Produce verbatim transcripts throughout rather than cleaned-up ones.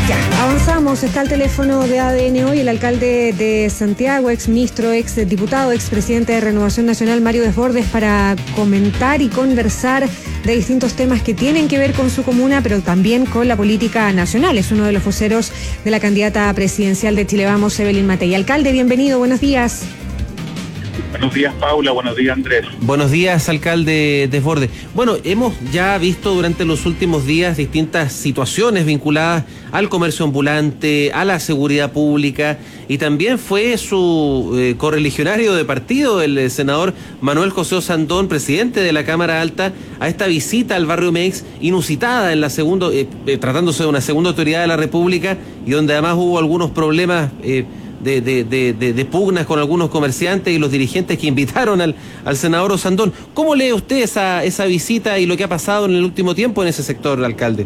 Ya, avanzamos. Está el teléfono de A D N hoy el alcalde de Santiago, ex ministro, ex diputado, ex presidente de Renovación Nacional, Mario Desbordes, para comentar y conversar de distintos temas que tienen que ver con su comuna, pero también con la política nacional. Es uno de los voceros de la candidata presidencial de Chile Vamos, Evelyn Matei. Alcalde, bienvenido, buenos días. Buenos días, Paula. Buenos días, Andrés. Buenos días, alcalde Desbordes. Bueno, hemos ya visto durante los últimos días distintas situaciones vinculadas al comercio ambulante, a la seguridad pública, y también fue su eh, correligionario de partido, el eh, senador Manuel José Osandón, presidente de la Cámara Alta, a esta visita al barrio Meix, inusitada en la segunda, eh, eh, tratándose de una segunda autoridad de la República, y donde además hubo algunos problemas eh, De, de, de, de, de pugnas con algunos comerciantes y los dirigentes que invitaron al, al senador Osandón. ¿Cómo lee usted esa, esa visita y lo que ha pasado en el último tiempo en ese sector, alcalde?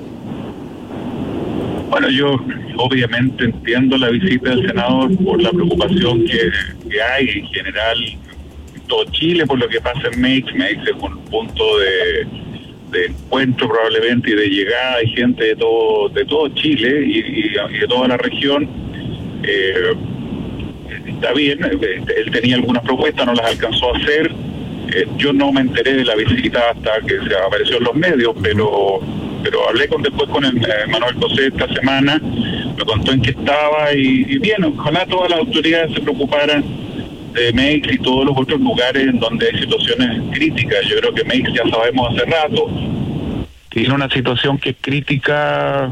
Bueno, yo obviamente entiendo la visita del senador por la preocupación que, que hay en general en todo Chile por lo que pasa en Meix. Meix es un punto de, de encuentro probablemente y de llegada. Hay gente de todo, de todo Chile y, y, y de toda la región. Eh, está bien, él tenía algunas propuestas, no las alcanzó a hacer. Eh, yo no me enteré de la visita hasta que se apareció en los medios, pero pero hablé con después con el, eh, Manuel José esta semana, me contó en qué estaba y, y bien, ojalá todas las autoridades se preocuparan de Meix y todos los otros lugares en donde hay situaciones críticas. Yo creo que Meix, ya sabemos hace rato, tiene una situación que es crítica.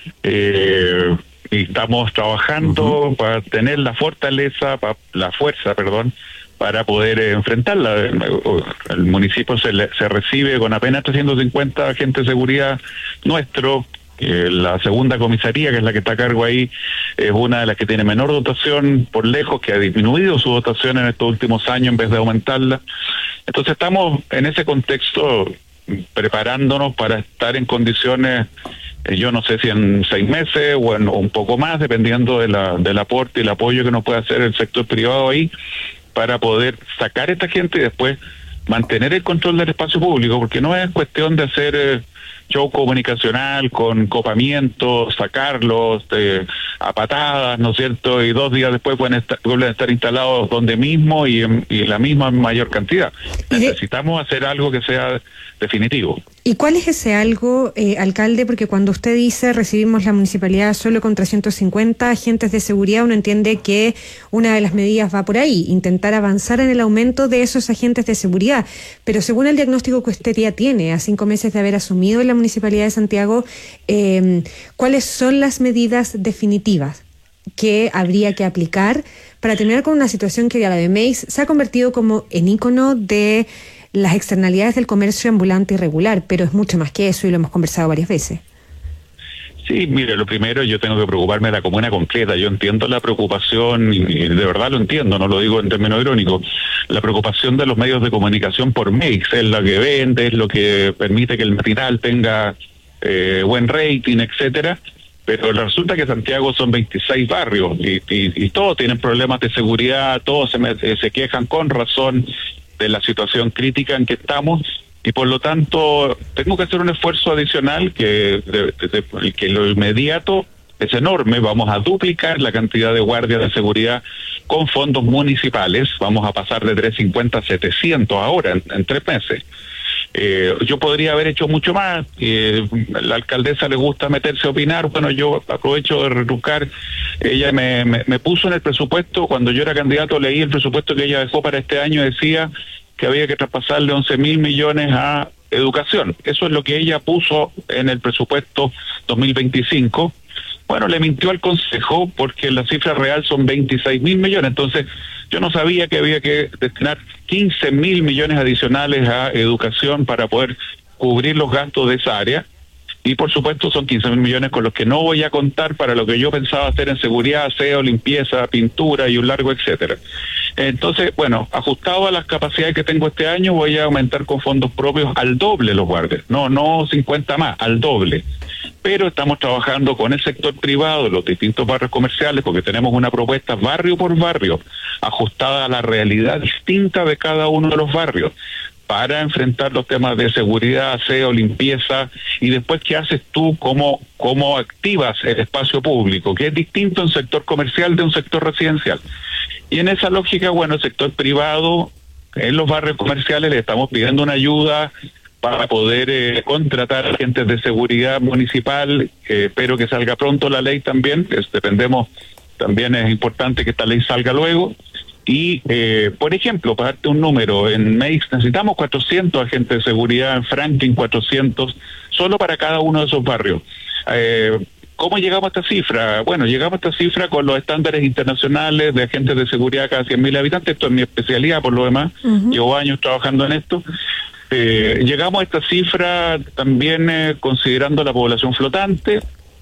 eh, Y estamos trabajando uh-huh. para tener la fortaleza, para, la fuerza, perdón, para poder eh, enfrentarla. El municipio se, le, se recibe con apenas trescientos cincuenta agentes de seguridad nuestro. Eh, la segunda comisaría, que es la que está a cargo ahí, es una de las que tiene menor dotación por lejos, que ha disminuido su dotación en estos últimos años en vez de aumentarla. Entonces estamos en ese contexto preparándonos para estar en condiciones, yo no sé si en seis meses o en un poco más, dependiendo de la, del aporte y el apoyo que nos pueda hacer el sector privado ahí, para poder sacar a esta gente y después mantener el control del espacio público, porque no es cuestión de hacer eh, show comunicacional con copamientos, sacarlos eh, a patadas, ¿no es cierto? Y dos días después pueden estar, vuelven a estar instalados donde mismo y en, y en la misma mayor cantidad. Necesitamos hacer algo que sea definitivo. ¿Y cuál es ese algo, eh, alcalde? Porque cuando usted dice recibimos la municipalidad solo con trescientos cincuenta agentes de seguridad, uno entiende que una de las medidas va por ahí, intentar avanzar en el aumento de esos agentes de seguridad. Pero según el diagnóstico que usted ya tiene, a cinco meses de haber asumido en la Municipalidad de Santiago, eh, ¿cuáles son las medidas definitivas que habría que aplicar para terminar con una situación que a la de Meix se ha convertido como en ícono de las externalidades del comercio ambulante irregular, pero es mucho más que eso y lo hemos conversado varias veces? Sí, mire, lo primero, yo tengo que preocuparme de la comuna concreta. Yo entiendo la preocupación, y de verdad lo entiendo, no lo digo en términos irónicos, la preocupación de los medios de comunicación por Meix, es la que vende, es lo que permite que el matinal tenga eh, buen rating, etcétera. Pero resulta que Santiago son veintiséis barrios y, y, y todos tienen problemas de seguridad, todos se, me, se quejan con razón de la situación crítica en que estamos, y por lo tanto tengo que hacer un esfuerzo adicional que, de, de, de, que lo inmediato es enorme. Vamos a duplicar la cantidad de guardias de seguridad con fondos municipales, vamos a pasar de trescientos cincuenta a setecientos ahora en, en tres meses. Eh, yo podría haber hecho mucho más. Eh, la alcaldesa le gusta meterse a opinar. Bueno, yo aprovecho de retrucar. Ella me, me, me puso en el presupuesto, cuando yo era candidato leí el presupuesto que ella dejó para este año, decía que había que traspasarle once mil millones a educación. Eso es lo que ella puso en el presupuesto dos mil veinticinco. Bueno, le mintió al Consejo porque la cifra real son veintiséis mil millones. Entonces, yo no sabía que había que destinar quince mil millones adicionales a educación para poder cubrir los gastos de esa área. Y por supuesto son quince mil millones con los que no voy a contar para lo que yo pensaba hacer en seguridad, aseo, limpieza, pintura y un largo etcétera. Entonces, bueno, ajustado a las capacidades que tengo este año, voy a aumentar con fondos propios al doble los guardias. No, no cincuenta más, al doble. Pero estamos trabajando con el sector privado, los distintos barrios comerciales, porque tenemos una propuesta barrio por barrio, ajustada a la realidad distinta de cada uno de los barrios. para enfrentar los temas de seguridad, aseo, limpieza, y después qué haces tú, cómo, cómo activas el espacio público, que es distinto un sector comercial de un sector residencial. Y en esa lógica, bueno, el sector privado, en los barrios comerciales le estamos pidiendo una ayuda para poder eh, contratar agentes de seguridad municipal, eh, espero que salga pronto la ley también, es, dependemos, también es importante que esta ley salga luego. Y, eh, por ejemplo, para darte un número, en M E I X necesitamos cuatrocientos agentes de seguridad, en Franklin cuatrocientos, solo para cada uno de esos barrios. Eh, ¿Cómo llegamos a esta cifra? Bueno, llegamos a esta cifra con los estándares internacionales de agentes de seguridad cada cien mil habitantes, esto es mi especialidad por lo demás, uh-huh. Llevo años trabajando en esto. Eh, llegamos a esta cifra también eh, considerando la población flotante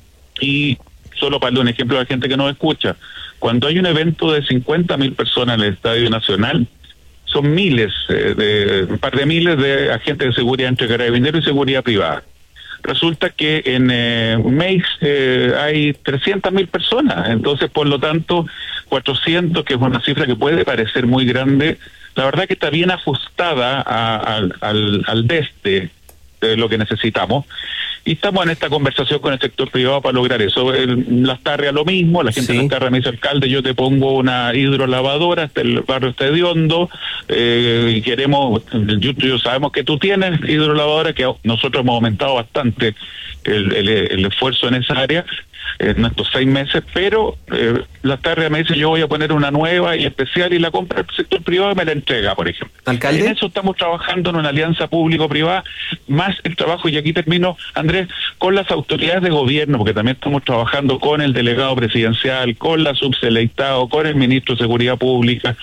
y, solo para dar un ejemplo a la gente que nos escucha, cuando hay un evento de cincuenta mil personas en el Estadio Nacional, son miles, eh, de, un par de miles de agentes de seguridad entre carabineros y seguridad privada. Resulta que en eh, M E I X eh, hay trescientas mil personas, entonces por lo tanto cuatrocientos, que es una cifra que puede parecer muy grande, la verdad que está bien ajustada a, a, al, al D E S T de lo que necesitamos. Y estamos en esta conversación con el sector privado para lograr eso. El, Las Tarrias lo mismo, la gente sí. de Las Tarrias me dice, alcalde, yo te pongo una hidrolavadora, hasta el barrio está hediondo, eh, y queremos, yo, yo sabemos que tú tienes hidrolavadora, que nosotros hemos aumentado bastante el, el, el esfuerzo en esa área en estos seis meses, pero eh, Las Tarrias me dice, yo voy a poner una nueva y especial y la compra el sector privado y me la entrega, por ejemplo. ¿Alcalde? En eso estamos trabajando en una alianza público-privada, más el trabajo, y aquí termino, Andrés, con las autoridades de gobierno, porque también estamos trabajando con el delegado presidencial, con la subseleitado, con el ministro de Seguridad Pública,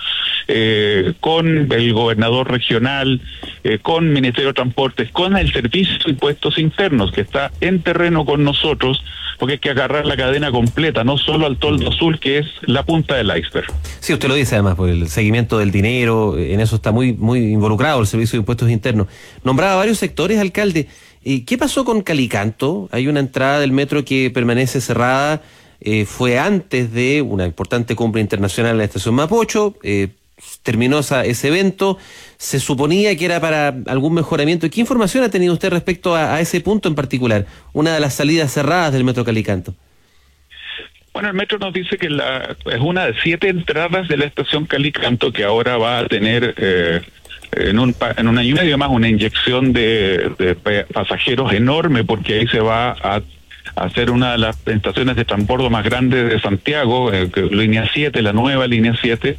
eh, con el gobernador regional, eh, con el Ministerio de Transportes, con el Servicio de Impuestos Internos, que está en terreno con nosotros, porque hay que agarrar la cadena completa, no solo al toldo azul, que es la punta del iceberg. Sí, usted lo dice además, por el seguimiento del dinero, en eso está muy muy involucrado el Servicio de Impuestos Internos. Nombraba varios sectores, alcalde. ¿Qué pasó con Calicanto? Hay una entrada del metro que permanece cerrada, eh, fue antes de una importante cumbre internacional en la estación Mapocho, eh, terminó esa, ese evento, se suponía que era para algún mejoramiento. ¿Qué información ha tenido usted respecto a, a ese punto en particular, una de las salidas cerradas del metro Calicanto? Bueno, el metro nos dice que la, es una de siete entradas de la estación Calicanto que ahora va a tener eh, en un en un año y medio más una inyección de, de pasajeros enorme, porque ahí se va a hacer una de las estaciones de transbordo más grandes de Santiago, eh, línea siete, la nueva línea siete.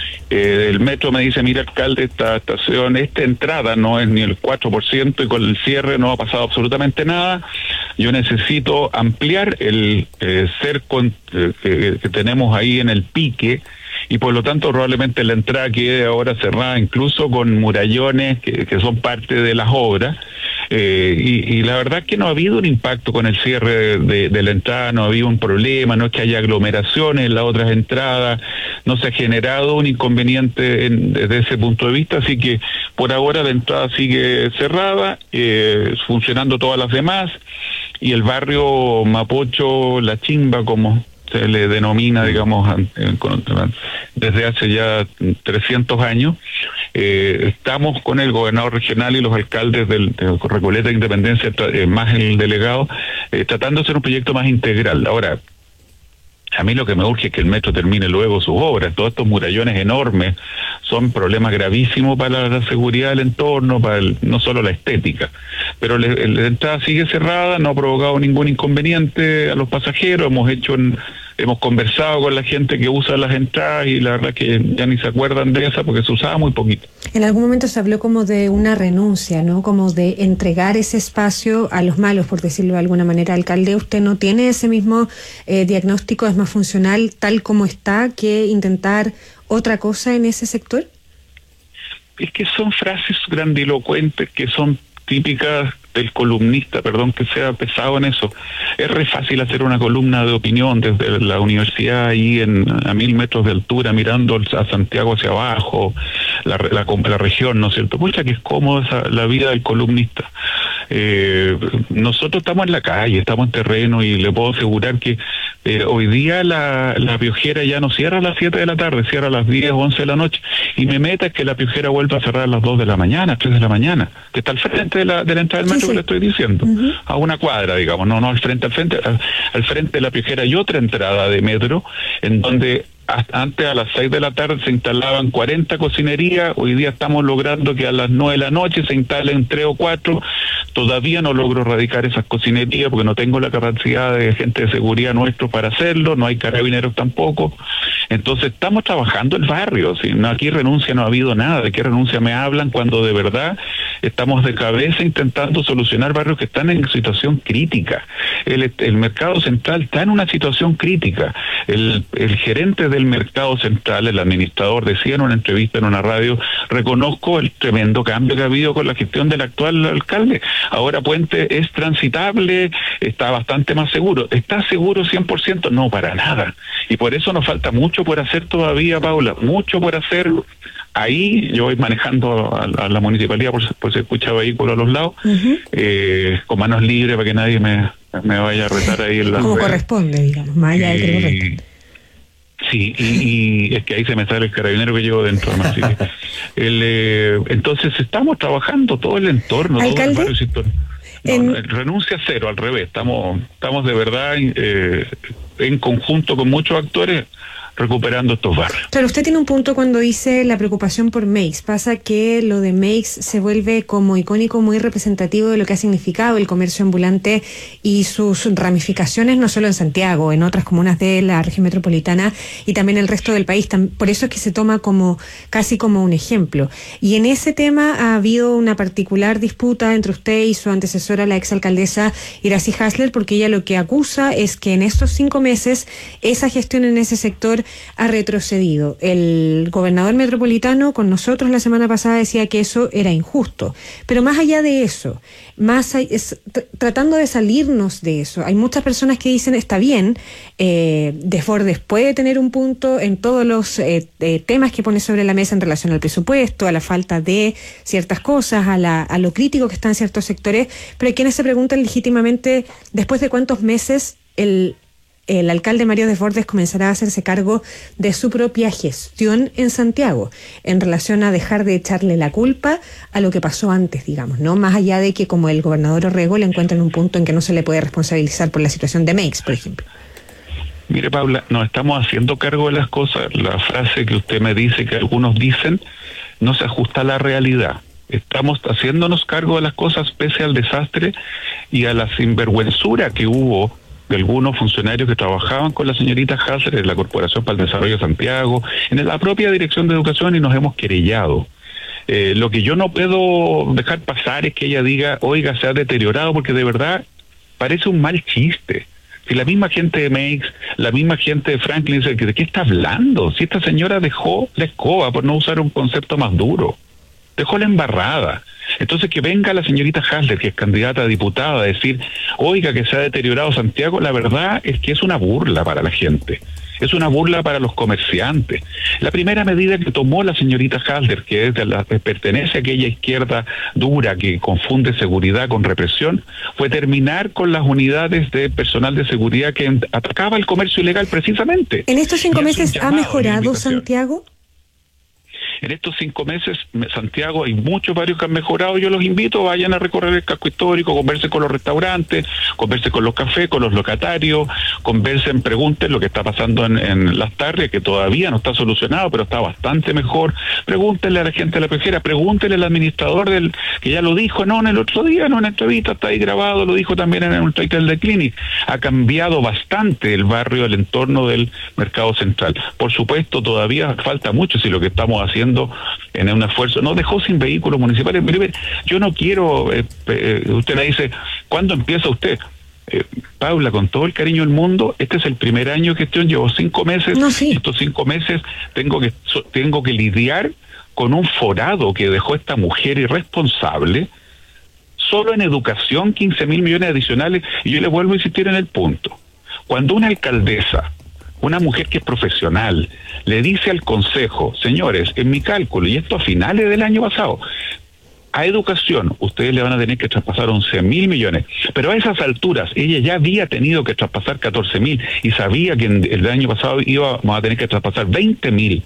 Eh, el metro me dice, mira, alcalde, esta estación, esta entrada no es ni el cuatro por ciento y con el cierre no ha pasado absolutamente nada. Yo necesito ampliar el eh, cerco eh, que, que tenemos ahí en el pique, y por lo tanto probablemente la entrada quede ahora cerrada, incluso con murallones que, que son parte de las obras. Eh, y, y la verdad es que no ha habido un impacto con el cierre de, de, de la entrada, no ha habido un problema, no es que haya aglomeraciones en las otras entradas, no se ha generado un inconveniente en, desde ese punto de vista, así que por ahora la entrada sigue cerrada, eh, funcionando todas las demás, y el barrio Mapocho, La Chimba, como se le denomina, digamos, desde hace ya trescientos años. Eh, estamos con el gobernador regional y los alcaldes del, de Recoleta de Independencia, eh, más el delegado, eh, tratando de hacer un proyecto más integral. Ahora, a mí lo que me urge es que el metro termine luego sus obras. Todos estos murallones enormes son problemas gravísimos para la seguridad del entorno, para el, no solo la estética. Pero le, la entrada sigue cerrada, no ha provocado ningún inconveniente a los pasajeros. Hemos hecho, en, hemos conversado con la gente que usa las entradas y la verdad que ya ni se acuerdan de esa porque se usaba muy poquito. En algún momento se habló como de una renuncia, ¿no? Como de entregar ese espacio a los malos, por decirlo de alguna manera. Alcalde, ¿usted no tiene ese mismo eh, diagnóstico? ¿Es más funcional tal como está que intentar otra cosa en ese sector? Es que son frases grandilocuentes que son típicas del columnista, perdón que sea pesado en eso. Es re fácil hacer una columna de opinión desde la universidad ahí en, a mil metros de altura, mirando a Santiago hacia abajo, la, la, la región, ¿no es cierto? Pucha, que es cómoda esa, la vida del columnista. Eh, nosotros estamos en la calle, estamos en terreno, y le puedo asegurar que Eh, hoy día la, la Piojera ya no cierra a las siete de la tarde, cierra a las diez o once de la noche. Y me meta es que la Piojera vuelva a cerrar a las dos de la mañana, tres de la mañana, que está al frente de la, de la entrada del metro, sí, sí, que le estoy diciendo. Uh-huh. A una cuadra, digamos, no, no al frente, al frente, al, al frente de la Piojera hay otra entrada de metro, en donde antes a las seis de la tarde se instalaban cuarenta cocinerías, hoy día estamos logrando que a las nueve de la noche se instalen tres o cuatro. Todavía no logro erradicar esas cocinerías porque no tengo la capacidad de gente de seguridad nuestro para hacerlo, no hay carabineros tampoco. Entonces estamos trabajando el barrio, si no, aquí renuncia no ha habido nada. ¿De qué renuncia me hablan cuando de verdad estamos de cabeza intentando solucionar barrios que están en situación crítica? El, el mercado central está en una situación crítica. El, el gerente del mercado central, el administrador, decía en una entrevista en una radio: reconozco el tremendo cambio que ha habido con la gestión del actual alcalde. Ahora Puente es transitable, está bastante más seguro. ¿Está seguro cien por ciento? No, para nada. Y por eso nos falta mucho por hacer todavía, Paula, mucho por hacer. Ahí yo voy manejando a, a la municipalidad, por, por si escucha vehículos a los lados, uh-huh. eh, con manos libres para que nadie me, me vaya a retar ahí en la... Como red. Corresponde, digamos, más allá de que corresponde. Sí, y, y es que ahí se me sale el carabinero que llevo dentro. Así que el, eh, entonces estamos trabajando todo el entorno, ¿Alcalde? Todo el barrio. No, en... no, renuncia cero, al revés. Estamos, estamos de verdad eh, en conjunto con muchos actores recuperando estos barrios. Pero usted tiene un punto cuando dice la preocupación por Meix. Pasa que lo de Meix se vuelve como icónico, muy representativo de lo que ha significado el comercio ambulante y sus ramificaciones, no solo en Santiago, en otras comunas de la región metropolitana y también el resto del país. Por eso es que se toma como casi como un ejemplo. Y en ese tema ha habido una particular disputa entre usted y su antecesora, la exalcaldesa Iracy Hasler, porque ella lo que acusa es que en estos cinco meses esa gestión en ese sector ha retrocedido. El gobernador metropolitano con nosotros la semana pasada decía que eso era injusto, pero más allá de eso, más hay, es, t- tratando de salirnos de eso, hay muchas personas que dicen está bien, eh, Desbordes puede tener un punto en todos los eh, eh, temas que pone sobre la mesa en relación al presupuesto, a la falta de ciertas cosas, a, la, a lo crítico que están ciertos sectores, pero hay quienes se preguntan legítimamente después de cuántos meses el el alcalde Mario Desbordes comenzará a hacerse cargo de su propia gestión en Santiago, en relación a dejar de echarle la culpa a lo que pasó antes, digamos, ¿no? Más allá de que como el gobernador Orrego le encuentran un punto en que no se le puede responsabilizar por la situación de Meix, por ejemplo. Mire, Paula, nos estamos haciendo cargo de las cosas. La frase que usted me dice, que algunos dicen, no se ajusta a la realidad. Estamos haciéndonos cargo de las cosas pese al desastre y a la sinvergüenzura que hubo de algunos funcionarios que trabajaban con la señorita Hasler en la Corporación para el Desarrollo de Santiago, en la propia Dirección de Educación, y nos hemos querellado. Eh, lo que yo no puedo dejar pasar es que ella diga, oiga, se ha deteriorado, porque de verdad parece un mal chiste. Si la misma gente de Meix, la misma gente de Franklin dice, ¿de qué está hablando? Si esta señora dejó la escoba, por no usar un concepto más duro, dejó la embarrada. Entonces que venga la señorita Hasler, que es candidata a diputada, a decir, oiga, que se ha deteriorado Santiago, la verdad es que es una burla para la gente, es una burla para los comerciantes. La primera medida que tomó la señorita Hasler, que es de la, pertenece a aquella izquierda dura que confunde seguridad con represión, fue terminar con las unidades de personal de seguridad que atacaba el comercio ilegal precisamente. ¿En estos cinco meses ha mejorado Santiago? En estos cinco meses, Santiago, hay muchos barrios que han mejorado. Yo los invito, vayan a recorrer el casco histórico, conversen con los restaurantes, conversen con los cafés, con los locatarios, conversen, pregunten lo que está pasando en, en Las Tarrias, que todavía no está solucionado, pero está bastante mejor. Pregúntenle a la gente de la Piojera, pregúntenle al administrador del, que ya lo dijo, no, en el otro día, no en entrevista, está ahí grabado, lo dijo también en el Twitter de Clinic. Ha cambiado bastante el barrio, el entorno del mercado central. Por supuesto, todavía falta mucho, si lo que estamos haciendo en un esfuerzo, no dejó sin vehículos municipales. Yo no quiero, eh, eh, usted me dice, ¿cuándo empieza usted? Eh, Paula, con todo el cariño del mundo, este es el primer año de gestión, llevo cinco meses, no, sí. Estos cinco meses tengo que, so, tengo que lidiar con un forado que dejó esta mujer irresponsable, solo en educación quince mil millones adicionales, y yo le vuelvo a insistir en el punto. Cuando una alcaldesa, una mujer que es profesional, le dice al consejo, señores, en mi cálculo, y esto a finales del año pasado, A educación, ustedes le van a tener que traspasar once mil millones, pero a esas alturas, ella ya había tenido que traspasar catorce mil y sabía que en el año pasado íbamos a tener que traspasar veinte mil.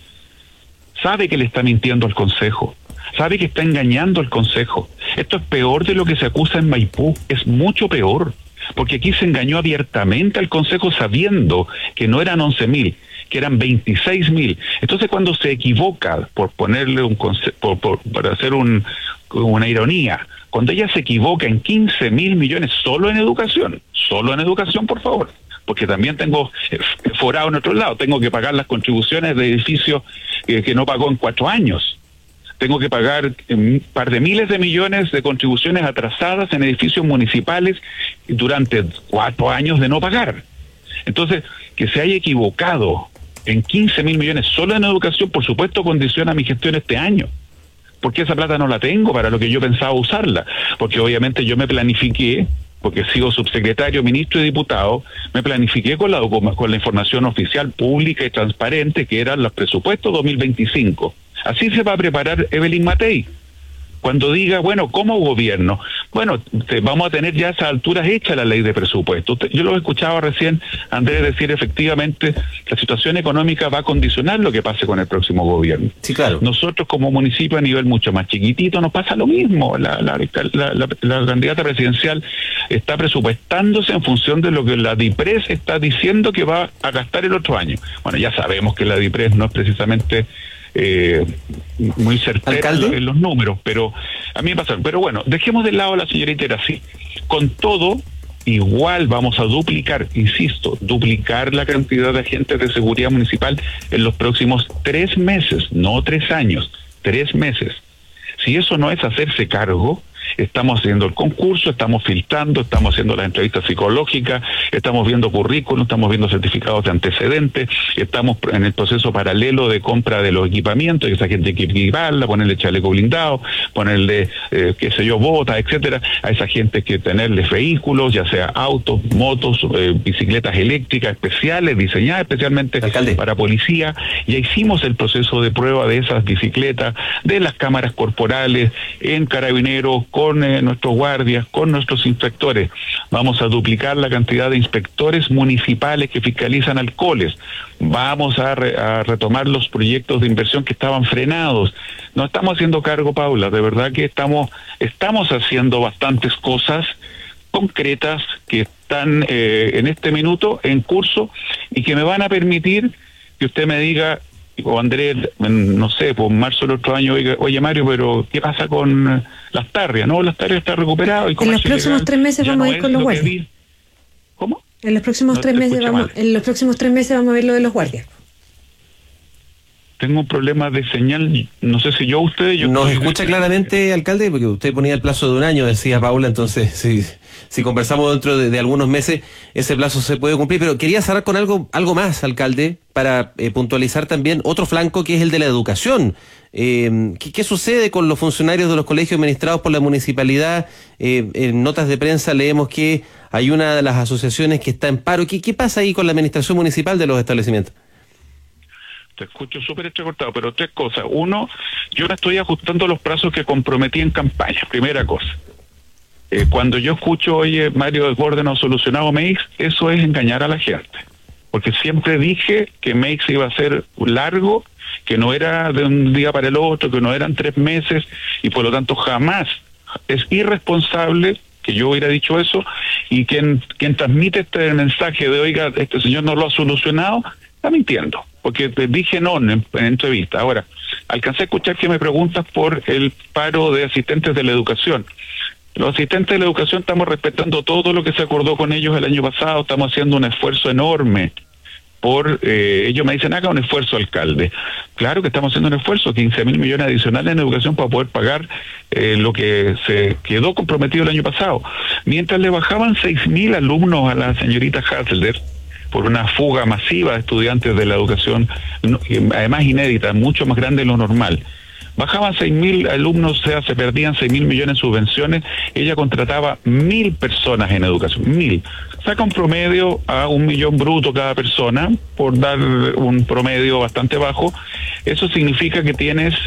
Sabe que le está mintiendo al Consejo, sabe que está engañando al Consejo. Esto es peor de lo que se acusa en Maipú, es mucho peor, porque aquí se engañó abiertamente al Consejo sabiendo que no eran once mil, que eran veintiséis mil. Entonces, cuando se equivoca, por ponerle un conce- por, por, por hacer un, una ironía, cuando ella se equivoca en quince mil millones solo en educación, solo en educación, por favor, porque también tengo eh, forado en otro lado, tengo que pagar las contribuciones de edificios eh, que no pagó en cuatro años. Tengo que pagar un par de miles de millones de contribuciones atrasadas en edificios municipales durante cuatro años de no pagar. Entonces, que se haya equivocado en quince mil millones solo en educación, por supuesto, condiciona mi gestión este año. Porque esa plata no la tengo para lo que yo pensaba usarla. Porque obviamente yo me planifiqué, porque sigo subsecretario, ministro y diputado, me planifiqué con la, con la información oficial, pública y transparente, que eran los presupuestos dos mil veinticinco. Así se va a preparar Evelyn Matei. Cuando diga, bueno, ¿cómo gobierno? Bueno, te, vamos a tener ya a esas alturas hecha la ley de presupuesto. Yo lo escuchaba recién, Andrés, decir efectivamente, la situación económica va a condicionar lo que pase con el próximo gobierno. Sí, claro. Nosotros como municipio a nivel mucho más chiquitito nos pasa lo mismo. La, la, la, la, la candidata presidencial está presupuestándose en función de lo que la DIPRES está diciendo que va a gastar el otro año. Bueno, ya sabemos que la DIPRES no es precisamente... Eh, muy certera en los números, pero a mí me pasa. Pero bueno, dejemos de lado a la señorita Erací. Con todo, igual vamos a duplicar, insisto, duplicar la cantidad de agentes de seguridad municipal en los próximos tres meses, no tres años, tres meses. Si eso no es hacerse cargo, estamos haciendo el concurso, estamos filtrando, estamos haciendo las entrevistas psicológicas, estamos viendo currículum, estamos viendo certificados de antecedentes, estamos en el proceso paralelo de compra de los equipamientos, y esa gente hay que equiparla, ponerle chaleco blindado, ponerle, eh, qué sé yo, botas, etcétera. A esa gente hay que tenerles vehículos, ya sea autos, motos, eh, bicicletas eléctricas especiales, diseñadas especialmente Alcalde. Para policía. Ya hicimos el proceso de prueba de esas bicicletas, de las cámaras corporales, en Carabineros, con eh, nuestros guardias, con nuestros inspectores. Vamos a duplicar la cantidad de inspectores municipales que fiscalizan alcoholes. Vamos a, re, a retomar los proyectos de inversión que estaban frenados. No estamos haciendo cargo, Paula, de verdad que estamos, estamos haciendo bastantes cosas concretas que están eh, en este minuto en curso y que me van a permitir que usted me diga, o Andrés, no sé, por marzo del otro año, oiga, oye Mario, pero ¿qué pasa con Las Tarrias? No, Las Tarrias está recuperado. Y en los próximos tres meses vamos a ir con los guardias. ¿Cómo? En los próximos tres meses vamos, en los próximos tres meses vamos a ver lo de los guardias. Tengo un problema de señal, no sé si yo usted... Yo ¿Nos escucha de... claramente, alcalde? Porque usted ponía el plazo de un año, decía Paula, entonces si, si conversamos dentro de, de algunos meses, ese plazo se puede cumplir. Pero quería cerrar con algo algo más, alcalde, para eh, puntualizar también otro flanco que es el de la educación. Eh, ¿qué, ¿Qué sucede con los funcionarios de los colegios administrados por la municipalidad? Eh, en notas de prensa leemos que hay una de las asociaciones que está en paro. ¿Qué, qué pasa ahí con la administración municipal de los establecimientos? Te escucho súper entrecortado, pero tres cosas. Uno, yo me estoy ajustando los plazos que comprometí en campaña, primera cosa. Eh, cuando yo escucho, oye, Mario Desbordes no ha solucionado M E I X, eso es engañar a la gente. Porque siempre dije que M E I X iba a ser largo, que no era de un día para el otro, que no eran tres meses, y por lo tanto jamás es irresponsable que yo hubiera dicho eso, y quien, quien transmite este mensaje de, oiga, este señor no lo ha solucionado, está mintiendo. Porque te dije no en, en entrevista. Ahora, alcancé a escuchar que me preguntas por el paro de asistentes de la educación. Los asistentes de la educación estamos respetando todo lo que se acordó con ellos el año pasado, estamos haciendo un esfuerzo enorme por, eh, ellos me dicen, haga un esfuerzo, alcalde. Claro que estamos haciendo un esfuerzo, quince mil millones adicionales en educación para poder pagar eh, lo que se quedó comprometido el año pasado. Mientras le bajaban seis mil alumnos a la señorita Hasler, por una fuga masiva de estudiantes de la educación, además inédita, mucho más grande de lo normal. Bajaban seis mil alumnos, o sea, se perdían seis mil millones en subvenciones, ella contrataba mil personas en educación, mil. Saca un promedio a un millón bruto cada persona, por dar un promedio bastante bajo. Eso significa que tienes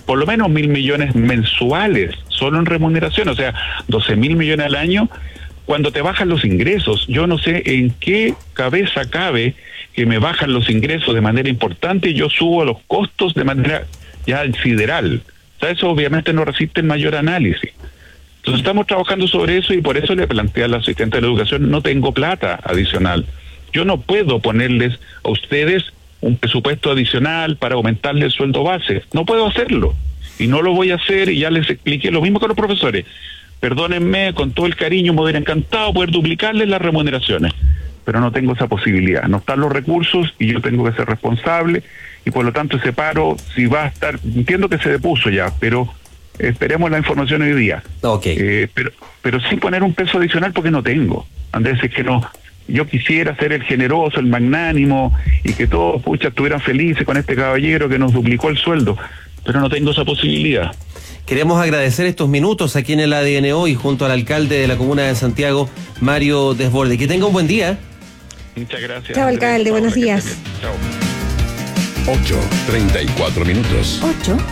por lo menos mil millones mensuales, solo en remuneración, o sea, doce mil millones al año, cuando te bajan los ingresos. Yo no sé en qué cabeza cabe que me bajan los ingresos de manera importante y yo subo los costos de manera ya sideral. O sea, eso obviamente no resiste el mayor análisis. Entonces estamos trabajando sobre eso y por eso le planteé a la asistente de la educación, no tengo plata adicional. Yo no puedo ponerles a ustedes un presupuesto adicional para aumentarle el sueldo base. No puedo hacerlo. Y no lo voy a hacer y ya les expliqué lo mismo con los profesores. Perdónenme, con todo el cariño me hubiera encantado poder duplicarles las remuneraciones, pero no tengo esa posibilidad. No están los recursos y yo tengo que ser responsable y por lo tanto ese paro, si va a estar, entiendo que se depuso ya, pero esperemos la información hoy día. Okay. Eh, pero, pero sin poner un peso adicional porque no tengo. Andrés, es que no... Yo quisiera ser el generoso, el magnánimo, y que todos, pucha, estuvieran felices con este caballero que nos duplicó el sueldo, pero no tengo esa posibilidad. Queremos agradecer estos minutos aquí en el A D N hoy junto al alcalde de la comuna de Santiago, Mario Desbordes. Que tenga un buen día. Muchas gracias. Chao, alcalde, buenos días. Chao. ocho, treinta y cuatro minutos. ocho.